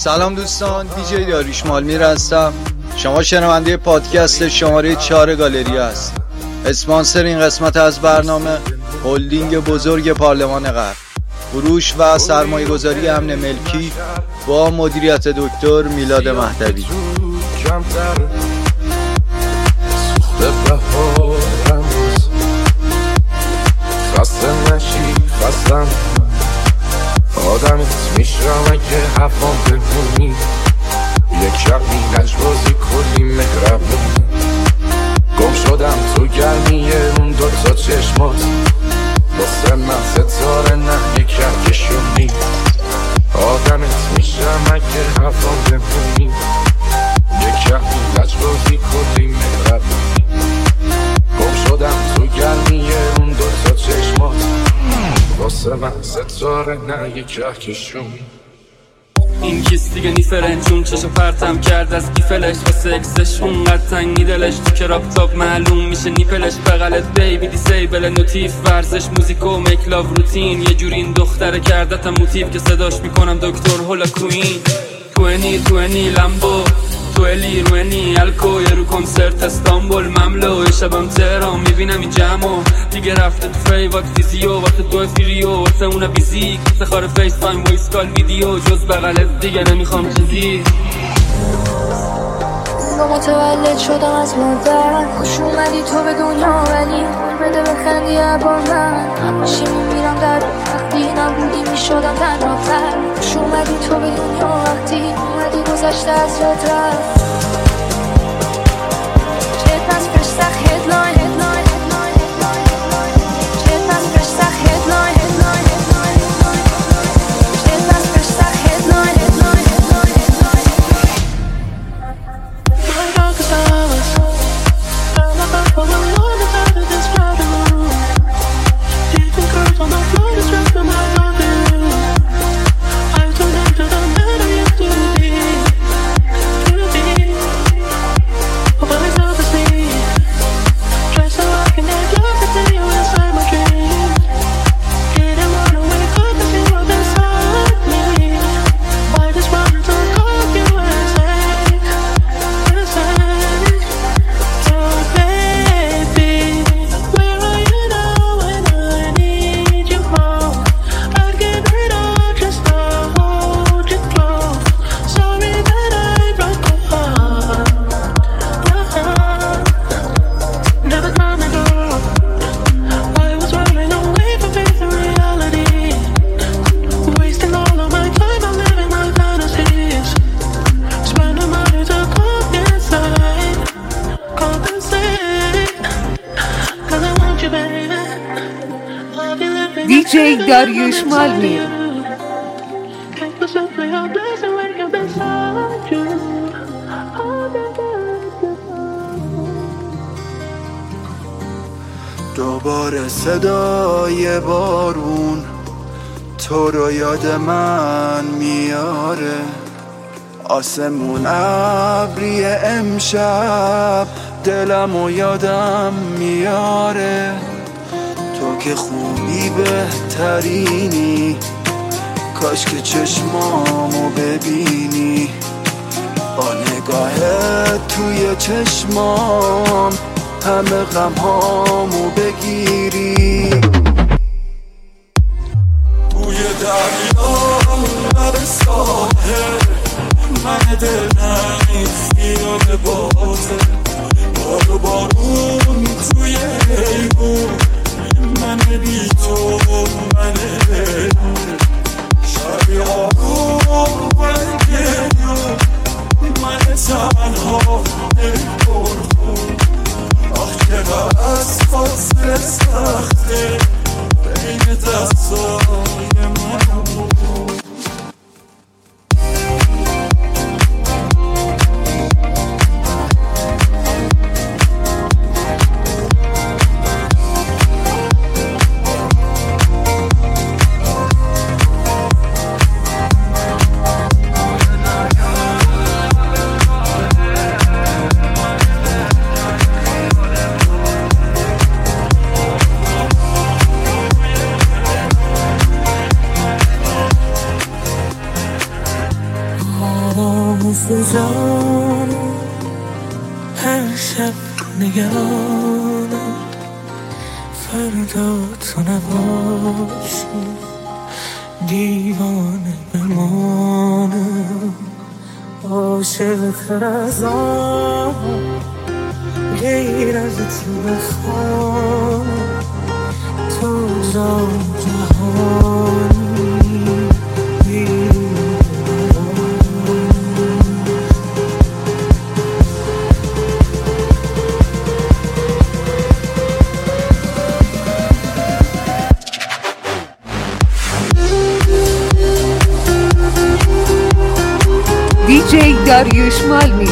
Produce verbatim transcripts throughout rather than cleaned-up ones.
سلام دوستان، دیجی داریوش مالمیر هستم. شما شنونده پادکست شماره چهار گالری هست. اسپانسر این قسمت از برنامه هلدینگ بزرگ پارلمان غرب، فروش و سرمایه گذاری امن ملکی با مدیریت دکتر میلاد مهدوی. خسته نشی خستم آدمت میشرم اگه حفام بمونی، یک شبی لجبازی کلی مهربونی. گم شدم تو گرمی اون دوتا چشمات، واسه من ستاره نه یک کهکشونی. آدمت میشرم اگه حفام بمونی، یک شبی لجبازی کلی مهربونی. گم شدم تو گرمی اون دوتا چشمات، واسه من ستاره نه یک کهکشونی. این کیس دیگه نیفرنجون چشو پرتم کرد از گیفلش، واسه اکسش اونقدر تنگی دلش، تو کراپ تاپ معلوم میشه نیپلش. بغلت بیبی دیسیبل نوتیف، ورزش موزیک و میکلاو روتین. یه جوری این دختره کردتم موتیف که صداش میکنم دکتر هولا کوین. توینی توینی لمبو تویلی روینی الکو، یه رو کنسرت استانبول مملو. یه شبم تهران میبینم این جمعو دیگه رفته تو فیوات فیزیو، واسه تو فیریو واسه اون بیزیک، سخار فیس تایم ویس کال ویدیو. جز بغلت دیگه نمیخوام چیزی. متولد شدم از مادر، خوش اومدی تو به دنیا، ولی بده بخندی با من. باشی میمیرم در وقتی نبودی میشدم تنها تر. خوش اومدی تو به دنیا وقتی اومدی گذشته از رد رفت. چه پس پشتخ هدلاین هدلاین هدلاین هدلاین، چه پس پشتخ هدلاین هدلاین هدلاین، چه پس پشتخ هدلاین هدلاین هدلاین هدلاین. دیجی داریوش مالمیر. دوباره صدای بارون تو رو یاد من میاره، آسمون ابری امشب دلم و یادم میاره. تو که خوبی بهترینی، کاش که چشمامو ببینی، با نگاهت توی چشمام همه غمهامو بگیری. بوی دریا لب ساحل، من دلنگ یاد باته، بارو بارون توی ایمون، من بی تو من شبی آروم من گریون، من تنها نمی‌کنم. آخ چقدر از فاصله سخته بین دستای من. مثل جانم هر شب نگرانم فردا تو نباشی دیوانه بمانم عاشق تر از آن غیر از تو بخوانم تو جان جهانی دیجی داریوش مالمی.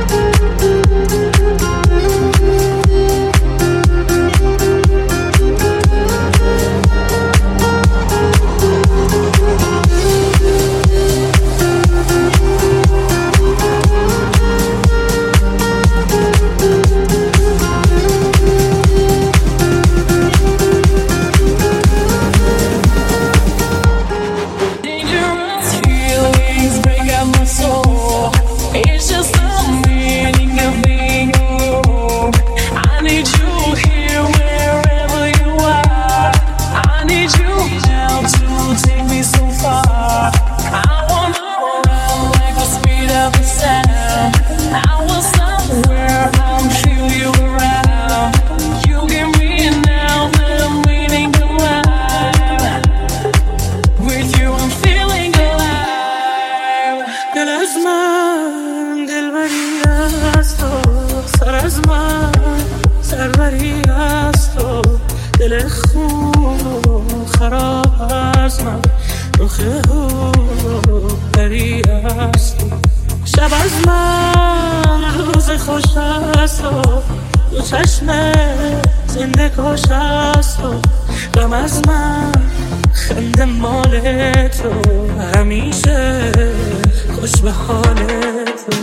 دل خوب خراب از من روخه بری است شب از من روز خوش است دو چشم زنده کاش است غم از من خنده مال تو همیشه خوش به حال تو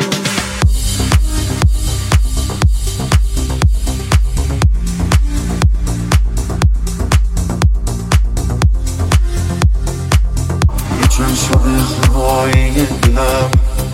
هوای دلم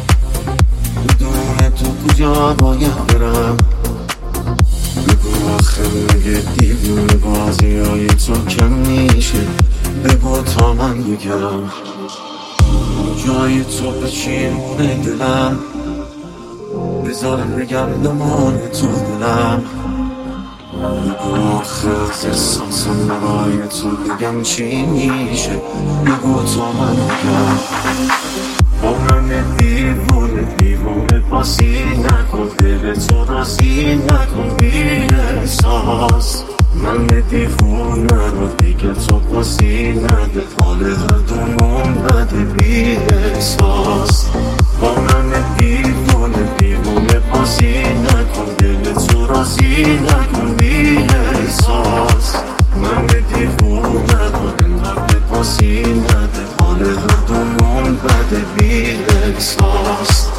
بدون تو کجا باید برم بگو آخه مگه دیوونه بازی های تو کم میشه بگو تا من بگم جای تو بچینونه دلم بذار بگم دمان تو دلم بگو آخه احساسم برای تو بگم چی میشه بگو تا من بگم با من دیوونه دیوونه بازی نکن دل تو رازی نکن بی احساس من دیوونه رو دیگه تو بازی نده حال هر دومون بده بی احساس با من دیوونه دیوونه بازی نکن دل تو رازی نکن بی احساس من دیوونه رو اینقدر بازی نده حال هر دومون بده بی احساس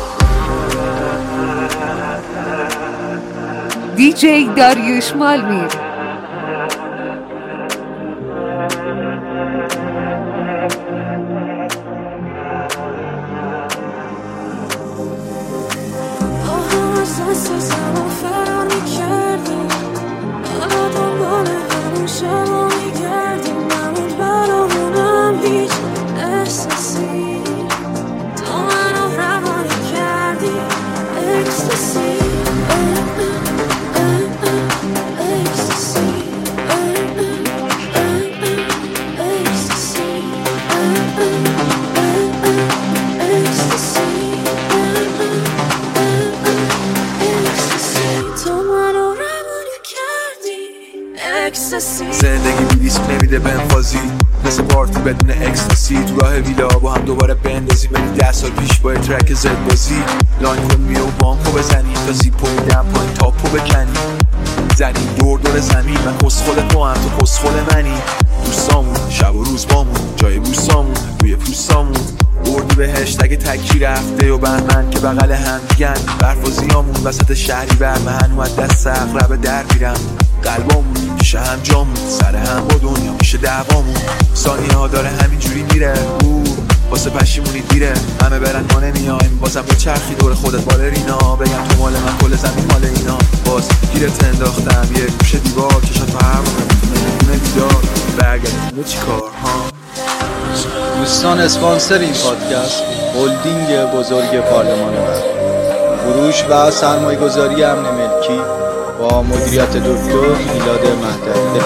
دیجی داریوش مالمی. زندگی بی دیسک نمیده بنفازی مثل پارتی بدون اکستاسی تو راه ویلا با هم دوباره بندازی بری ده سال پیش با ترک زد بازی لاین کن میو بانکو بزنی تا زیپو میدم پایین تاپو بکنی زنیم دور دور زمین من کسخل تو هم تو کسخل منی دوستامون شب و روز بامون جای بوسامون روی پوستامون بردی به هشتگ تکی رفته و بهمن که بغل هم دیگن برفازیامون وسط شهری برمهن و دست اقرب در میرم قلبامون میشه هم جامون سر هم با دنیا میشه دعوامون ثانیه ها داره همینجوری میره او واسه پشیمونی دیره، همه برن ما نمیایم. بازم به چرخی دور خودت بالرینا، بگم تو مال من کل زمین مال اینا. باز گیرت انداختم یه گوشه دیوار، چشات فرق نمیکنه بیدار برگردیم چی کار ها. دوستان اسپانسر این پادکست هلدینگ بزرگ پارلمان غرب، فروش و سرمایه گذاری امن ملکی با مدیریت دکتر میلاد مهدوی.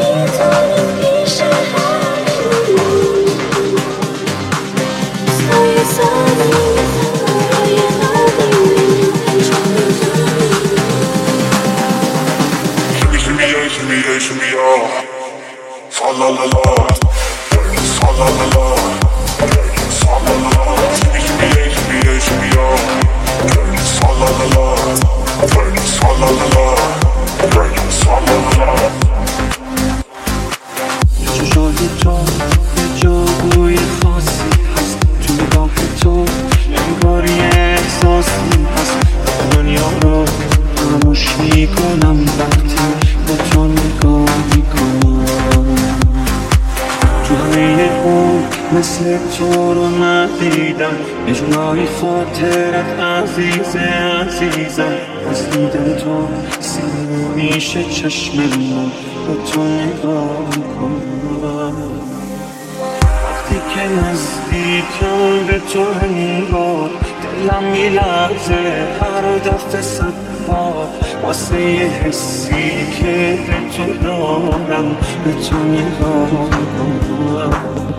چشای تو یه جادوی خاصی هست، تو نگاه تو انگاری احساسی هست. دنیا رو فراموش میکنم وقتی با تو نگاه میکنم. تو همه اون مثل تو رو ندیدم، یه جورایی خاطرت عزیزه عزیزم. از دیدن تو سیاه میشه چشم من، با تو نگاه میکنم. وقتی که نزدیکم به تو انگار دلم میلرزه هر دفعه صد بار، واسه یه حسی که به تو دارم به تو نگاه میکنم.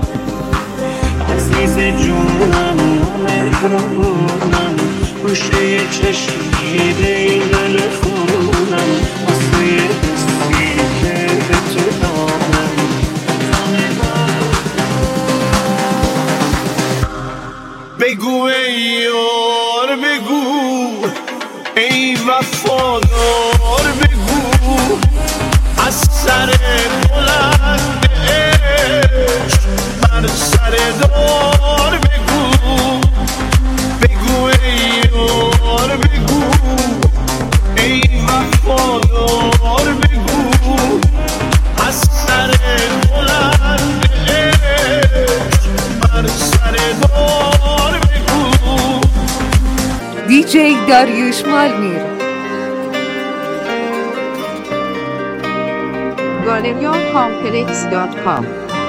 عزیز جونم مهربونم، گوشه یه چشمی به این دل خونم، واسه یه حسی که به تو دارم. بگو ای یار بگو، ای وفادار بگو، از سر بلند عشق بر سر دار بگو. بگو ای یار بگو، ای وفادار بگو، از سر بلند عشق بر سر دار بگو. دیجی داریوش مالمیر. گالریا کامپلکس دات کام.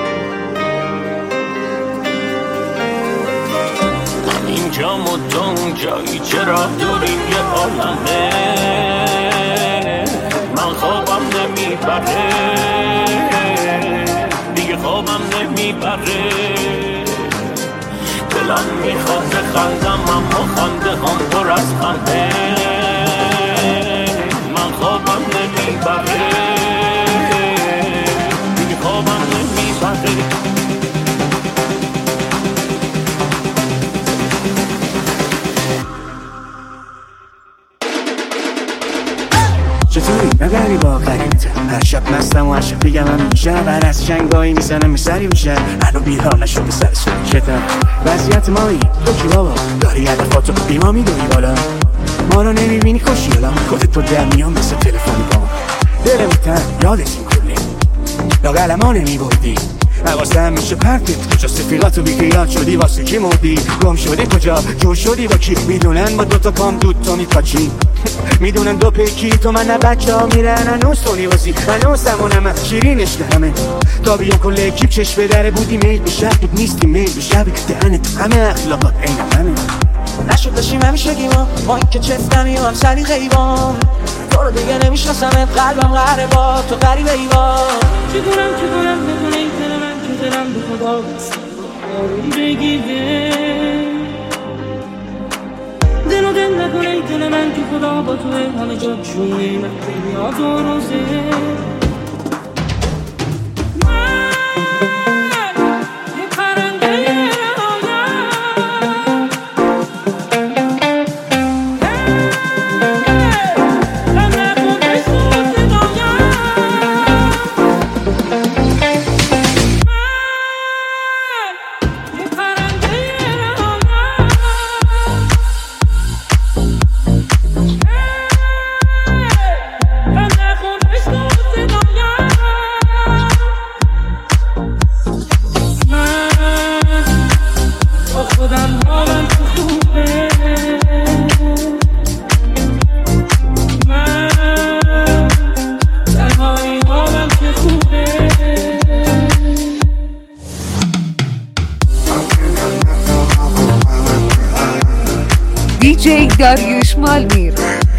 اینجا مدام جایی چرا دوریم یه عالمه، من خوابم نمیبره دیگه، خوابم نمیبره. دلم میخواد بخندم اما خنده هم پر از خنده، من خوابم نمیبره دیگه، خوابم نمیبره. چطوری نگری با قریبته، هر شب مستم و هر شب بگم هم میشه، هر از شنگایی میزنم میسری میشه، هنو بیدار نشده سر سوریشتم. وضعیت مایی تو کی بابا، داری هدفاتو بیما میدونی بالا، ما رو نمیبینی خوشی الان خودت تو در میان مثل تلفنی با دل میتن یادتیم کلی لاغل ما نمیبردی. حواسم میشه پرتت کجا سفیراتو بیخیال شدی، واسه کی مردی، گم شده کجا، جور شدی با کی. میدونن با دوتا پام دود تو میپاچی، میدونن دو پیکی تو من نه بچه ها میرن هنوز تونی بازی، هنوز زمانم شیرینش دهمه. تا بیان کل اکیب چشم به دره بودی میل به شب بود نیستی میل به شب دهنت همه اخلاقات این همه نشد داشتیم همیشه ما ما این که چفتمی و هم سری غیبان، تو رو دیگه نمیشناسمت قلبم قهره با تو قریب ایوان. چه کنم چه کنم بدون این دل من که دلم به خدا آروم بگیره، دل و دل نکنه ای دل من که خدا با توه همه جا جونه من بیاد و روزه. I'm not gonna دیجی داریوش مالمیر.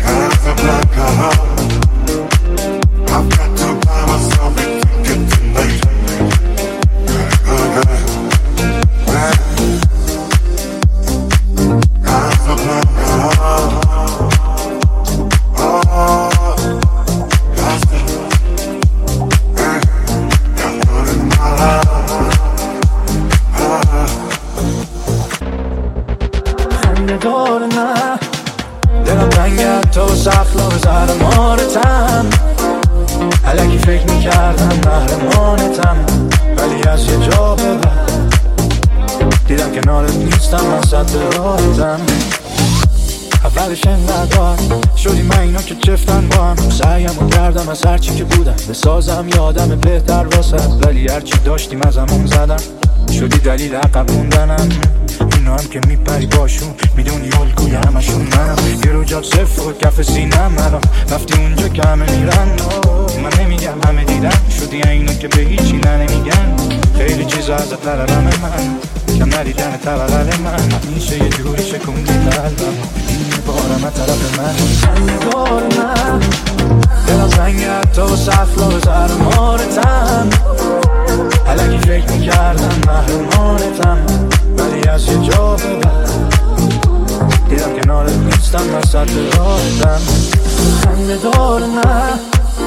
دلم رنگت تو سخلا به زهر مارتم علکی فکر میکردم محرمانتم ولی از یه جا به بعد دیدم کنارت نیستم من صد راحتم اولش انقدر شدی من اینا که چفتن با هم سعیم و کردم از هرچی که بودم بسازم یادم بهتر واسه ولی هرچی داشتیم از همون زدم شدی دلیل عقب موندنم اینا هم که میپری باشون میدونی الگوی همشون منم یه رو جاب صفر و کف سینم الان رفتی اونجا که همه میرن من نمیگم همه دیدن شدی اینا که به هیچی نه نمیگن خیلی چیزا ازت نرم من کم ندیدن تولد من میشه یه جوری شکوندی قلبم این بارم طرف من بار من دلم زنگت تو سخلا به زهر مارتم علکی فکر میکردم محرمانتم ولی از یه جا به بعد دیدم کنارت نیستم من صد راحتم خنده دار من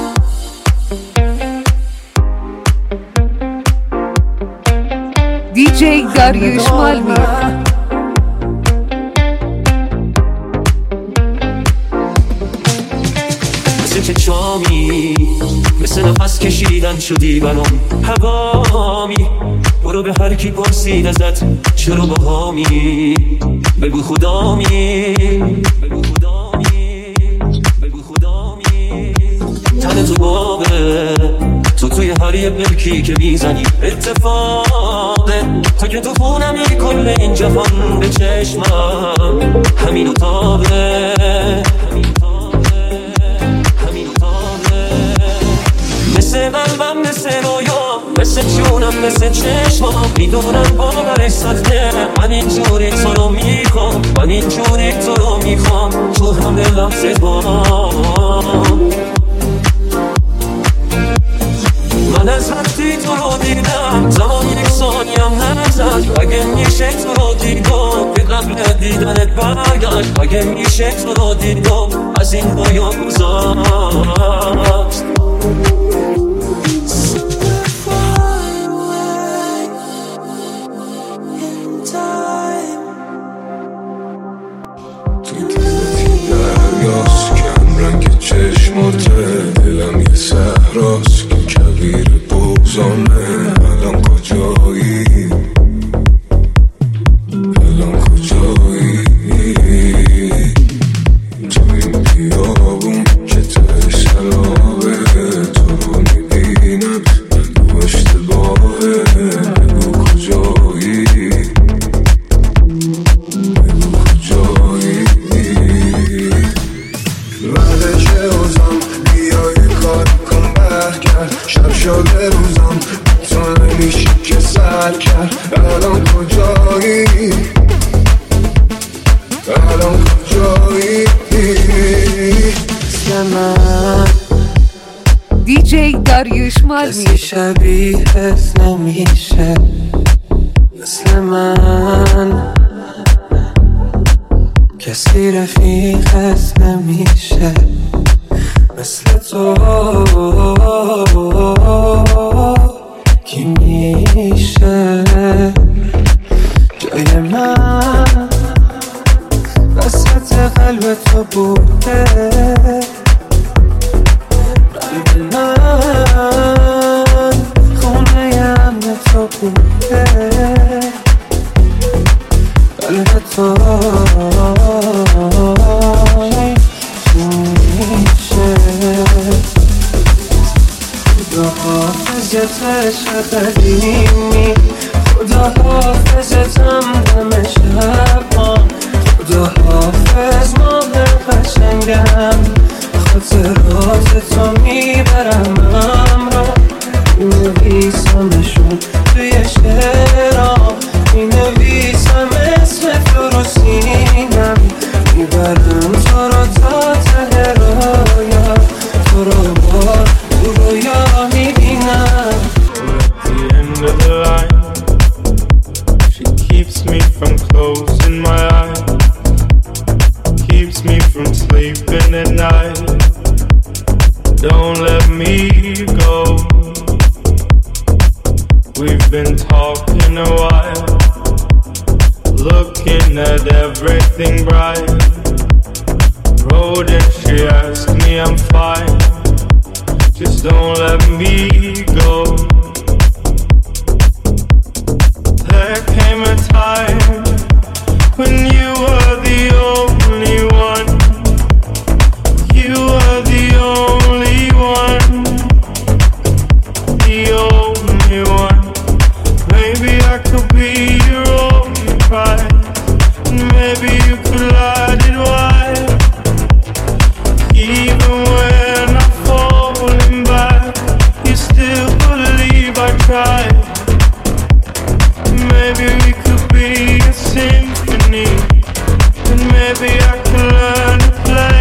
دیجی داریوش مالمیر. مثل که چامی مثل نفس کشیدن شدی برام هوامی برو به هر کی پرسید ازت چرا باهامی بگو خدامی بگو خدامی بگو خدامی تن تو بابه تو توی هر یه ملکی که میزنی اتفاقه تا که تو خونمی کل این جهان به چشمم همین اتاقه مثل قلبم مثل رویا مثل جونم مثل چشمام میدونم باورش سخته من اینجوری تو رو میخوام من اینجوری تو رو میخوام تو همه لحظه بام من از وقتی تو رو دیدم زمان یک ثانیم نزد اگه میشه تو رو دیدم به قبل دیدنت برگشت اگه میشه تو رو دیدم از این بایا گذاشت چشماته دلم یه صحراست که کویر بغضانه الان کجایی الان کجایی تو این بیابون که ته سلابه تو رو میبینم بگو اشتباهه بگو کجایی بگو کجایی بعد چه اوزم بیای کار کن برگرد شب شده روزم تو نمیشه که سر کرد الان کجایی الان کجایی مثل من دیجی داریوش مالمیر. کسی شبیهت نمیشه مثل من کسی رفیقت نمیشه مثل تو کی میشه جای من وسط قلب تو بوده قلب من خونه امن تو بوده قلب تو خدا حافظت عشق قدیمی خدا حافظتم دم شبان خدا حافظ ماه قشنگم خاطرات تو میبرم همراه مینویسمشون توی شعرام مینویسم اسم تو رو سینم keeps me from closing my eyes, keeps me from sleeping at night. Don't let me go. We've been talking a while, looking at everything bright. Road and she asked me I'm fine, just don't let me go. There came a time when you were the only one, you were the only one, the only one. Maybe I could be your only pride, and maybe you could light it wide. Even when I'm falling back, you still believe I tried. Maybe we could be a symphony, and maybe I could learn to play.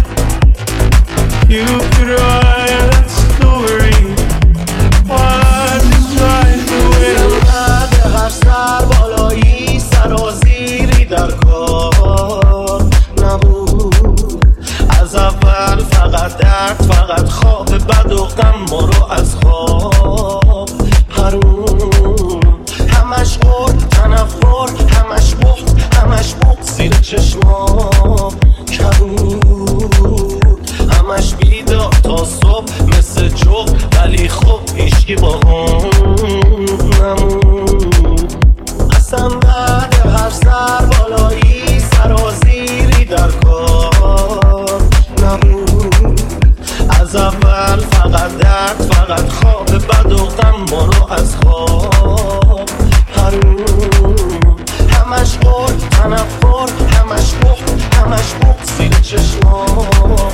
You could write that story while I just ride the wave. هر سر بالایی سرازیری در کار نبود. از اول فقط درد، فقط خواب بد و غم ما رو از خواب هرون. همش غر تنفر، همش بخت، همش بخت زیر چشمام کبود. همش بیدار تا صبح مثل جغ، ولی خب هیچکی با هم نمود. اصلا بعد هر سر بالایی سرازیری در کار نبود. از اول فقط درد، فقط خواب بد و غم ما رو از خواب هرون. همش غر تنفر، همش بخت، همش بخت زیر چشمام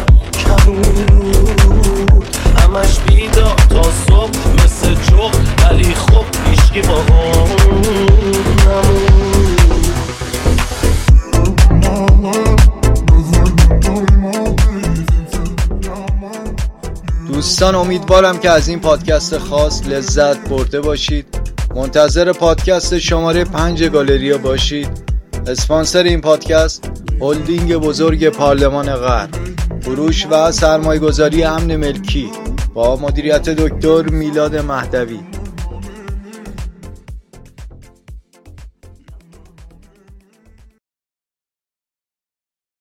کبود. همش بیدار تا صبح مثل جغ، ولی خب هیچکی با هم نمود. دوستان امیدوارم که از این پادکست خاص لذت برده باشید. منتظر پادکست شماره پنج گالریا باشید. اسپانسر این پادکست هلدینگ بزرگ پارلمان غرب، فروش و سرمایه‌گذاری امن ملکی با مدیریت دکتر میلاد مهدوی.